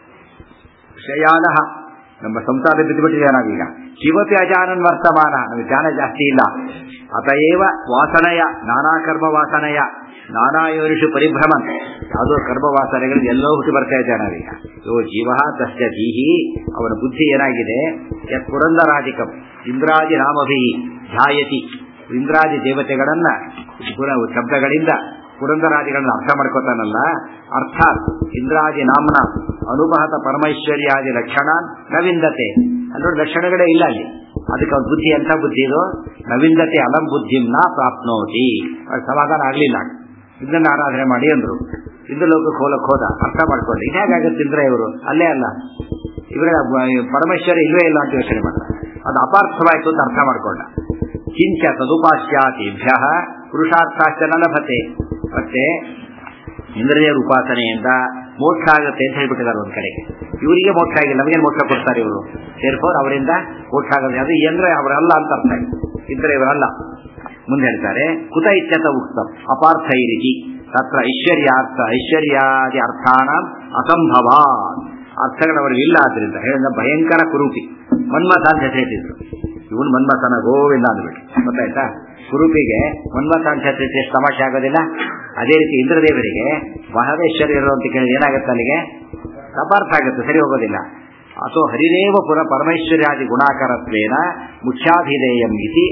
ಶಯಾನಃ. ನಮ್ಮ ಸಂಸಾರ ಬಿದ್ದುಬಿಟ್ಟಿದೆ ನಾವೀಗ. ಕಿಮಪಿ ಅಜಾನನ್ ವರ್ತಮಾನ, ನಮಗೆ ಜ್ಞಾನ ಜಾಸ್ತಿ ಇಲ್ಲ. ಅತಯೇವ ವಾಸನಯ ನಾನಾಕರ್ಮ ವಾಸನಯ ನಾನಾಯೋನಿಷು ಪರಿಭ್ರಮನ್. ಯಾವುದೋ ಕರ್ಮವಾಸನೆಗಳು ಎಲ್ಲೋ ಹುಟ್ಟಿ ಬರ್ತಾ ಇದ್ದೆ ನಾವೀಗ. ಯೋ ಜೀವ ತಸ್ಯ ಧೀಹಿ, ಅವನ ಬುದ್ಧಿ ಏನಾಗಿದೆ? ಯತ್ ಪುರಂದರಾಧಿಕಂ ಇಂದ್ರಾದಿ ನಾಮಭಿ ಧ್ಯಾಯತಿ. ಇಂದ್ರಾದಿ ದೇವತೆಗಳನ್ನ ಶಬ್ದಗಳಿಂದ ಪುರಂದರಾದಿಗಳನ್ನ ಅರ್ಥ ಮಾಡ್ಕೋತಾನಲ್ಲ. ಅರ್ಥಾತ್ ಇಂದ್ರಾದಿ ನಾಮನ ಅನುಪಹತ ಪರಮೈಶ್ವರ್ಯಾದಿ ಲಕ್ಷಣ ನವಿಂದತೆ. ಅಂದ್ರೆ ಲಕ್ಷಣಗಳೇ ಇಲ್ಲ ಅಲ್ಲಿ. ಅದಕ್ಕೆ ಅವ್ರ ಬುದ್ಧಿ ಎಂಥ ಬುದ್ಧಿ ಇದು? ನವಿಂದತೆ ಅಲಂ ಬುದ್ಧಿಂ ನ ಪ್ರಾಪ್ನೋತಿ. ಸಮಾಧಾನ ಆಗಲಿಲ್ಲ. ಇದನ್ನ ಆರಾಧನೆ ಮಾಡಿ ಅಂದ್ರು. ಇಂದ್ರ ಲೋಕಕ್ಕೆ ಹೋದ, ಅರ್ಥ ಮಾಡ್ಕೊಂಡು ಇದು ಹೇಗಾಗುತ್ತೆ? ಇಂದ್ರ ಇವರು ಅಲ್ಲೇ ಅಲ್ಲ, ಇವರ ಪರಮೇಶ್ವರ ಇಲ್ವೇ ಇಲ್ಲ ಅಂತ ಯೋಚನೆ ಮಾಡ್ತಾರೆ. ಅದು ಅಪಾರ್ಥವಾಯಿತು ಅಂತ ಅರ್ಥ ಮಾಡ್ಕೊಂಡ. ಕಿಂಚ ತದುಪಾಸ್ಯಾತಿಭ್ಯ ಪುರುಷಾರ್ಥಾಶ್ಚ ನ ಲಭತೆ. ಮತ್ತೆ ಇಂದ್ರಿಯರ ಉಪಾಸನೆಯಿಂದ ಮೋಕ್ಷ ಆಗುತ್ತೆ ಅಂತ ಹೇಳ್ಬಿಟ್ಟಿದ್ದಾರೆ ಒಂದ್ ಕಡೆಗೆ. ಇವರಿಗೆ ಮೋಕ್ಷ ಆಗಿಲ್ಲ, ನಮಗೇನು ಮೋಕ್ಷ ಕೊಡ್ತಾರೆ ಇವರು? ಸೇರ್ಫೋರ್ ಅವರಿಂದ ಮೋಕ್ಷ ಆಗುತ್ತೆ. ಅದು ಅಂದ್ರೆ ಅವರಲ್ಲ ಅಂತ ಅರ್ಥ. ಇಂದ್ರ ಇವರಲ್ಲ. ಮುಂದೆ ಹೇಳ್ತಾರೆ ಕುತ ಇತ್ಯತ ಉಕ್ತಂ ಅಪಾರ್ಥೈರಿತಿ ತತ್ರ ಐಶ್ವರ್ಯಾದಿ ಅರ್ಥಾನ ಅಸಂಭವ ಅರ್ಥಗಳವರಿಗೆ ಇಲ್ಲ. ಆದ್ರಿಂದ ಹೇಳಿದ ಭಯಂಕರ ಕುರೂಪಿ ಮನ್ಮಥ ಅಂತ ಹೆಸರಿಟ್ಟಿದ್ರು. ಇವನು ಮನ್ಮಥನ ಗೋವಿಂದ ಅಂದ್ಬಿಟ್ಟು ಗೊತ್ತಾಯ್ತಾ. ಕುರೂಪಿಗೆ ಮನ್ಮಥ ಅಂತ ಹೆಸರಿಟ್ಟು ಎಷ್ಟು ತಮಾಷೆ ಆಗೋದಿಲ್ಲ. ಅದೇ ರೀತಿ ಇಂದ್ರದೇವರಿಗೆ ಮಹದೇಶ್ವರ್ಯರು ಅಂತ ಕೇಳಿದ್ರೆ ಏನಾಗುತ್ತೆ, ಅಲ್ಲಿಗೆ ಅಪಾರ್ಥ ಆಗುತ್ತೆ, ಸರಿ ಹೋಗೋದಿಲ್ಲ. ಅಥೋ ಹರಿರೇವ ಪುರ ಪರಮೈಶ್ವರ್ಯಾದಿ ಗುಣಾಕರತ್ವೇನ ಮುಖ್ಯಾಭಿಧೇಯಂ ಇತಿ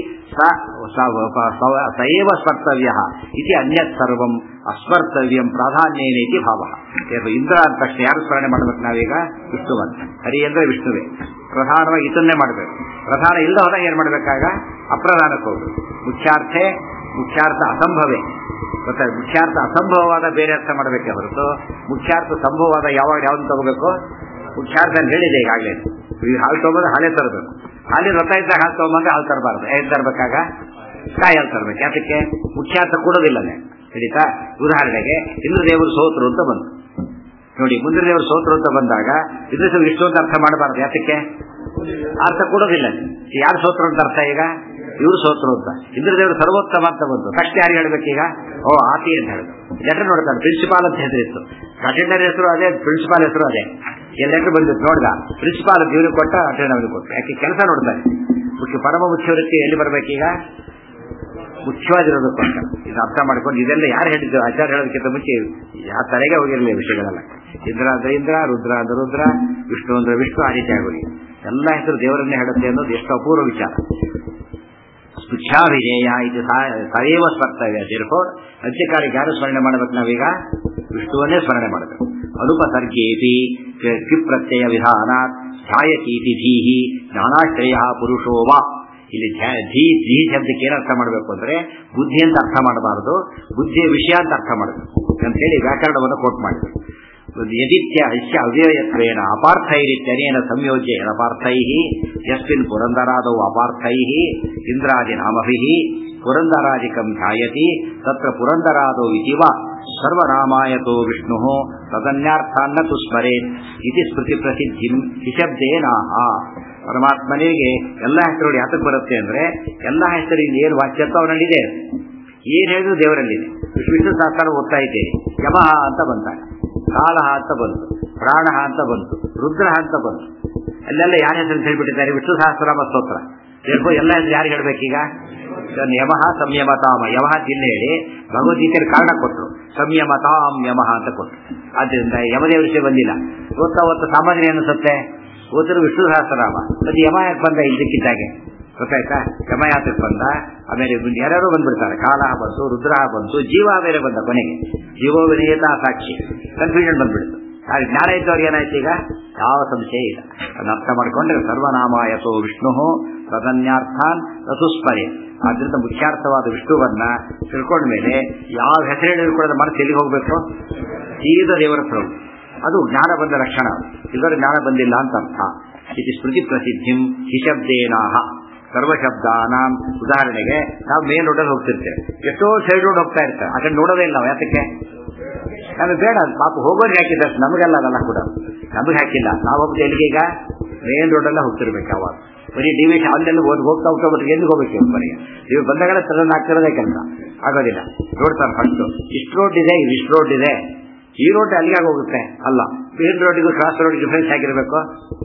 ಸಯೇವ ಸ್ಮರ್ತವ್ಯ ಇತಿ ಅನ್ಯತ್ ಸರ್ವಂ ಅಸ್ಮರ್ತವ್ಯಂ ಪ್ರಾಧಾನ್ಯೇನೇತಿ ಭಾವ. ಇಂದ್ರ ಅಂತ ತಕ್ಷಣ ಯಾರು ಸ್ಮರಣೆ ಮಾಡಬೇಕು ನಾವೀಗ? ವಿಷ್ಣುವಂತ. ಹರಿ ಅಂದ್ರೆ ವಿಷ್ಣುವೇ, ಪ್ರಧಾನವಾಗಿ ಇದನ್ನೇ ಮಾಡಬೇಕು. ಪ್ರಧಾನ ಇಲ್ಲ ಹೋದಾಗ ಏನ್ ಮಾಡಬೇಕಾಗ? ಅಪ್ರಧಾನಕ್ಕೆ ಹೋಗ್ಬೇಕು. ಮುಖ್ಯಾರ್ಥ ಅಸಂಭವೇ ಗೊತ್ತಾಗ. ಮುಖ್ಯಾರ್ಥ ಅಸಂಭವವಾದ ಬೇರೆ ಅರ್ಥ ಮಾಡಬೇಕೆ ಹೊರತು ಮುಖ್ಯಾರ್ಥ ಸಂಭವವಾದ ಯಾವ್ದು ತಗೋಬೇಕು? ಮುಖ್ಯಾರ್ಥ ಹೇಳಿದೆ ಈಗಾಗಲೇ. ಈಗ ಹಾಲು ತಗೋದು ಹಾಲೇ ತರಬೇಕು. ಹಾಲಿನ ರಥ ಇದ್ದಾಗ ಹಾಲು ತಗೊಂಬಂದ್ರೆ ಹಾಲು ತರಬಾರ್ದು. ಹೇಗೆ ತರಬೇಕಾಗ? ಕಾಯಿ ಹಾಲು ತರಬೇಕು. ಯಾತಕ್ಕೆ? ಮುಖ್ಯಾರ್ಥ ಕೊಡೋದಿಲ್ಲನೆ. ಹಿಡಿತಾ? ಉದಾಹರಣೆಗೆ ಇಂದ್ರದೇವರು ಸೋತರು ಅಂತ ಬಂತು ನೋಡಿ. ಇಂದ್ರದೇವರು ಸೋತರು ಅಂತ ಬಂದಾಗ ಇಂದ್ರದೇವರು ಇಷ್ಟು ಅಂತ ಅರ್ಥ ಮಾಡಬಾರ್ದು. ಯಾತಕ್ಕೆ? ಅರ್ಥ ಕೊಡೋದಿಲ್ಲ. ಯಾರು ಸೋತರು ಅಂತ ಅರ್ಥ? ಈಗ ಇವರು ಸೋತರು ಅಂತ. ಇಂದ್ರದೇವರು ಸರ್ವೋತ್ತಮ ಅಂತ ಬಂತು ತಕ್ಷಣ ಯಾರು ಹೇಳ್ಬೇಕೀಗ? ಓ ಆತಿ ಅಂತ ಹೇಳಿದ್ರು. ಲೆಟರ್ ನೋಡ್ತಾರೆ, ಪ್ರಿನ್ಸಿಪಾಲ್ ಅಂತ ಹೆಸರಿತ್ತು. ಅಟೆಂಡರ್ ಹೆಸರು ಅದೇ, ಪ್ರಿನ್ಸಿಪಾಲ್ ಹೆಸರು ಅದೇ. ಲೆಟರ್ ಬಂದಿತ್ತು ನೋಡ್ದ, ಪ್ರಿನ್ಸಿಪಾಲ್ ಇವ್ರಿಗೆ ಕೊಟ್ಟ, ಅಟೆಂಡರ್ ಅವ್ರಿಗೆ ಕೊಟ್ಟು. ಯಾಕೆ? ಕೆಲಸ ನೋಡ್ತಾರೆ. ಪರಮ ಮುಖ್ಯ ವೃತ್ತಿ ಎಲ್ಲಿ ಬರ್ಬೇಕೀಗ? ಮುಖ್ಯವಾಗಿರೋದಕ್ಕೋಸ್ಕರ. ಇದು ಅರ್ಥ ಮಾಡ್ಕೊಂಡು ಇದೆಲ್ಲ ಯಾರು ಹೇಳಿದ್ದು? ಆಚಾರ್ಯ ಹೇಳೋದಕ್ಕಿಂತ ಮುಂಚೆ ಯಾವ ತಲೆಗೆ ಹೋಗಿರಲಿಲ್ಲ ವಿಷಯಗಳೆಲ್ಲ. ಇಂದ್ರ ಅಂದ್ರೆ ಇಂದ್ರ, ರುದ್ರ ಅಂದ್ರೆ ರುದ್ರ, ವಿಷ್ಣು ಅಂದ್ರೆ ವಿಷ್ಣು, ಆ ರೀತಿ ಆಗೋಗಿ ಎಲ್ಲ ಹೆಸರು ದೇವರನ್ನೇ ಹೇಳುತ್ತೆ ಅನ್ನೋದು ಎಷ್ಟು ಅಪೂರ್ವ ವಿಚಾರ. ಸ್ಪೃಚ್ಛಾಭಿಧೇಯ ಇದು ಸಯೇವ ಸ್ಮರ್ತವ್ಯ. ದೇರ್ಫೋರ್ ಅಂತ್ಯಕಾಲಿಗೆ ಯಾರು ಸ್ಮರಣೆ ಮಾಡಬೇಕು ನಾವೀಗ? ವಿಷ್ಣುವನ್ನೇ ಸ್ಮರಣೆ ಮಾಡಬೇಕು. ಅನುಪಸರ್ಗೇಪಿ ಕಿಪ್ರತ್ಯಯ ವಿಧಾನಾತ್ ಧ್ಯಾಯತೀತಿ ಧೀಹಿ ಜ್ಞಾನಾಶ್ರಯ ಪುರುಷೋವ. ಇಲ್ಲಿ ಧೀ ಶಬ್ದಕ್ಕೆ ಏನು ಅರ್ಥ ಮಾಡಬೇಕು ಅಂದ್ರೆ ಬುದ್ಧಿ ಅಂತ ಅರ್ಥ ಮಾಡಬಾರದು, ಬುದ್ಧಿಯ ವಿಷಯ ಅಂತ ಅರ್ಥ ಮಾಡಬೇಕು ಅಂತ ಹೇಳಿ ವ್ಯಾಕರಣವನ್ನು ಕೋಟ್ ಮಾಡಿದರು. ಯದಿತ್ಯ ಹಸ್ಯ ಅವ್ಯಯತ್ವೇನ ಅಪಾರ್ಥೈರಿತ್ಯನೇನ ಸಂಯೋಜ್ಯ ಅಪಾರ್ಥೈ ಯಸ್ಮಿನ್ ಪುರಂದರಾದೌ ಅಪಾರ್ಥೈ ಇಂದ್ರಾದಿ ನಾಮಭಿಃ ಪುರಂದರಾದಿಕಂ ಧ್ಯಾಯತಿ ತತ್ರ ಪುರಂದರಾದೌ ಇತಿವ ಸರ್ವನಾಮಾಯತೋ ವಿಷ್ಣುಃ ತದನ್ಯಾರ್ಥಾನ್ನ ತು ಸ್ಮರೇತ್ ಇತಿ ಸ್ಮೃತಿ ಪ್ರಸಿದ್ಧಿಂ ಹಿಶಬ್ದೇನಾಹ. ಪರಮಾತ್ಮನಿಗೆ ಎಲ್ಲ ಹೆಸರುಗಳು ಯಾತಕ್ಕೆ ಬರುತ್ತೆ ಅಂದ್ರೆ ಎಲ್ಲ ಹೆಸರಿಂದ ಏನು ವಾಚ್ಯತ್ವ ಅವನಲ್ಲಿದೆ. ಏನ್ ಹೇಳಿದ್ರು ದೇವರಲ್ಲಿದೆ. ವಿಷ್ಣು ಸಹಸ್ರ ಓದ್ತಾ ಇದ್ದೇನೆ, ಯಮಃ ಅಂತ ಬಂದಾಗ, ಕಾಲಃ ಅಂತ ಬಂತು, ಪ್ರಾಣಃ ಅಂತ ಬಂತು, ರುದ್ರಃ ಅಂತ ಬಂತು. ಅಲ್ಲೆಲ್ಲ ಯಾರ ಹೆಸರು ಹೇಳ್ಬಿಟ್ಟಿದ್ದಾರೆ? ವಿಷ್ಣು ಸಹಸ್ರನಾಮ ಸ್ತೋತ್ರ. ಎಲ್ಲ ಹೆಸರು ಯಾರು ಹೇಳ್ಬೇಕೀಗ? ಯಮಃ ಸಂಯಮತಾಮ. ಯಮಃ ಚಿಹ್ನೆ ಹೇಳಿ ಭಗವದ್ಗೀತೆಯಲ್ಲಿ ಕಾರಣ ಕೊಟ್ಟರು. ಸಂಯಮತಾಂ ಯಮಃ ಅಂತ ಕೊಟ್ಟರು. ಆದ್ರಿಂದ ಯಮದೇವ ವಿಷಯ ಬಂದಿಲ್ಲ. ಓದ್ತಾ ಸಾಮಾನ್ಯ ಅನಿಸುತ್ತೆ, ಓದಿದ್ರು ವಿಷ್ಣು ಸಹಸ್ರನಾಮ. ಮತ್ತೆ ಯಮ ಯಾಕೆ ಬಂದ ಇದ್ದಕ್ಕಿದ್ದಾಗೆ? ಗೊತ್ತಾಯ್ತಾ? ಯಮ ಯಾತಕ್ಕೆ ಬಂದ? ಆಮೇಲೆ ಯಾರ್ಯಾರು ಬಂದ್ಬಿಡ್ತಾರೆ. ಕಾಲಃ ಬಂತು, ರುದ್ರಃ ಬಂತು, ಜೀವ ಬೇರೆ ಬಂದ. ಕೊನೆಗೆ ಜೀವೋ ವಿನಯತ ಸಾಕ್ಷಿ. ಕನ್ಫ್ಯೂಷನ್ ಬಂದ್ಬಿಡ್ತು. ಆದ್ರೆ ಜ್ಞಾನ ಇದ್ದವ್ರಿಗೆ ಏನಾಯ್ತು? ಈಗ ಯಾವ ಸಂಶಯ ಇಲ್ಲ. ಅದನ್ನ ಅರ್ಥ ಮಾಡ್ಕೊಂಡ್ರೆ ಸರ್ವನಾಮಾಯತೋ ವಿಷ್ಣು ತದನ್ಯಾರ್ಥಾನ್ ರಥುಸ್ಮರೆ. ಆದ್ರಿಂದ ಮುಖ್ಯಾರ್ಥವಾದ ವಿಷ್ಣುವನ್ನ ತಿಳ್ಕೊಂಡ ಮೇಲೆ ಯಾವ ಹೆಸರು ಹೇಳಿದ್ರು ಮನಸ್ಸು ಎಲ್ಲಿಗೆ ಹೋಗ್ಬೇಕು? ಸೀದ ದೇವರ ಪ್ರಭು. ಅದು ಜ್ಞಾನ ಬಂದ ಲಕ್ಷಣ. ಇದರ ಜ್ಞಾನ ಬಂದಿಲ್ಲ ಅಂತ ಅರ್ಥ. ಇದು ಸ್ಮೃತಿ ಪ್ರಸಿದ್ಧಿಂ ಹಿಶಬ್ದೇನಾಹ ಸರ್ವಶಬ್ದಾನಾಂ. ಉದಾಹರಣೆಗೆ ನಾವು ಮೇನ್ ರೋಡಲ್ಲಿ ಹೋಗ್ತಿರ್ತೇವೆ, ಎಷ್ಟೋ ಸೈಡ್ ರೋಡ್ ಹೋಗ್ತಾ ಇರ್ತೇವೆ, ಅದನ್ನ ನೋಡೋದೇ ಇಲ್ಲ. ಯಾತಕ್ಕೆ? ನಮಗೆ ಬೇಡ. ಪಾಪ ಹೋಗೋರಿಗೆ ಹಾಕಿದ್ದ, ನಮಗೆಲ್ಲ ಅದಲ್ಲ ಕೂಡ ನಮಗೆ ಹಾಕಿಲ್ಲ. ನಾವು ಹೋಗ್ತಾ ಎಲ್ಲಿಗೀಗ ಮೇನ್ ರೋಡಲ್ಲ ಹೋಗ್ತಿರ್ಬೇಕು. ಯಾವಾಗ ಬರೀ ಡಿವಿಷನ್ ಅಲ್ಲೆಲ್ಲ ಹೋಗ್ತಾ ಹೋಗ್ಬಿಟ್ಟು ಎಲ್ಲಿಗೆ ಹೋಗ್ಬೇಕು? ಬರೀ ನೀವು ಬಂದಾಗೆಲ್ಲ ಸಡನ್ ಆಗ್ತಿರೋದೇ ಕೆಲಸ ಆಗೋದಿಲ್ಲ. ನೋಡ್ತಾರೆ ಫಸ್ಟ್ ಇಷ್ಟು ರೋಡ್ ಇದೆ, ಇಷ್ಟು ರೋಡ್ ಇದೆ, ಈ ರೋಡ್ ಅಲ್ಲಿಗೆ ಹೋಗುತ್ತೆ. ಅಲ್ಲ, ಮೇನ್ ರೋಡಿಗೂ ಕ್ರಾಸ್ ರೋಡ್ ಡಿಫ್ರೆನ್ಸ್ ಆಗಿರ್ಬೇಕು.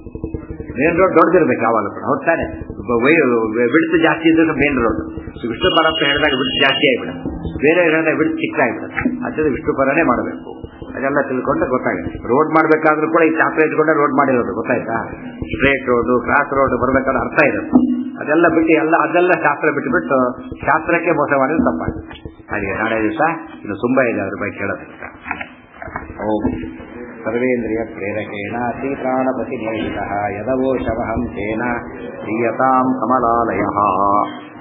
ಮೇನ್ ರೋಡ್ ದೊಡ್ಡದಿರ್ಬೇಕು ಯಾವಾಗ ಕೂಡ. ಹೋಗ್ತಾನೆ ಬಿಡುತ್ತು ಜಾಸ್ತಿ ಇದ್ರೆ ಮೇನ್ ರೋಡ್. ವಿಷ್ಣು ಪರಪ್ಪ ಹೇಳಿದಾಗ ಬಿಡುತ್ತು ಜಾಸ್ತಿ ಆಗಿಬಿಡುತ್ತೆ, ಬೇರೆ ಹೇಳಿದಾಗ ಬಿಡುತ್ತು ಚಿಕ್ಕ ಆಗಿಬಿಡುತ್ತೆ. ಅದರಿಂದ ವಿಷ್ಣು ಪರನೇ ಮಾಡಬೇಕು. ಅದೆಲ್ಲ ತಿಳ್ಕೊಂಡ್ರೆ ಗೊತ್ತಾಗುತ್ತೆ. ರೋಡ್ ಮಾಡಬೇಕಾದ್ರೂ ಕೂಡ ಈ ಚಾಪ್ರ ಇಟ್ಕೊಂಡೆ ರೋಡ್ ಮಾಡಿರೋದು. ಗೊತ್ತಾಯ್ತಾ? ಸ್ಟ್ರೇಟ್ ರೋಡು, ಕ್ರಾಸ್ ರೋಡ್ ಬರಬೇಕಾದ್ರೆ ಅರ್ಥ ಇರುತ್ತೆ. ಅದೆಲ್ಲ ಬಿಟ್ಟು ಅದೆಲ್ಲ ಶಾಸ್ತ್ರ ಬಿಟ್ಟುಬಿಟ್ಟು ಶಾಸ್ತ್ರಕ್ಕೆ ಮೋಸ ಮಾಡಿದ್ರೆ ತಪ್ಪಾಗುತ್ತೆ. ಹಾಗೆ ನಾಳೆ ದಿವಸ ಇನ್ನು ತುಂಬಾ ಇದೆ ಅದ್ರ ಬಗ್ಗೆ ಕೇಳೋದಕ್ಕೆ. ಓಂ ಸರ್ವೇಂದ್ರಿಯ ಪ್ರೇರಕೇಣ ಶ್ರೀಪ್ರಾಣಪತಿ ನೇಹಿತಃ ಯದವೋಶವಹಂ ತೇನ ಪ್ರೀಯತಾಂ ಕಮಲಾಲಯಃ.